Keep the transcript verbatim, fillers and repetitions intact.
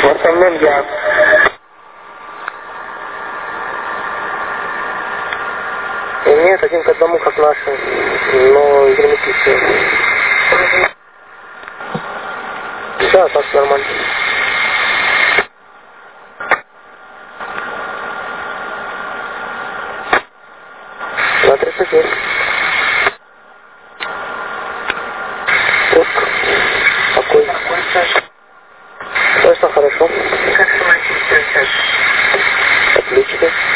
В основном я. И нет, один к одному, как наши, но герметичные. Да, так нормально. На тридцать лет. Пуск. Спокойно. Точно хорошо. Как самочувствие сейчас? Отлично.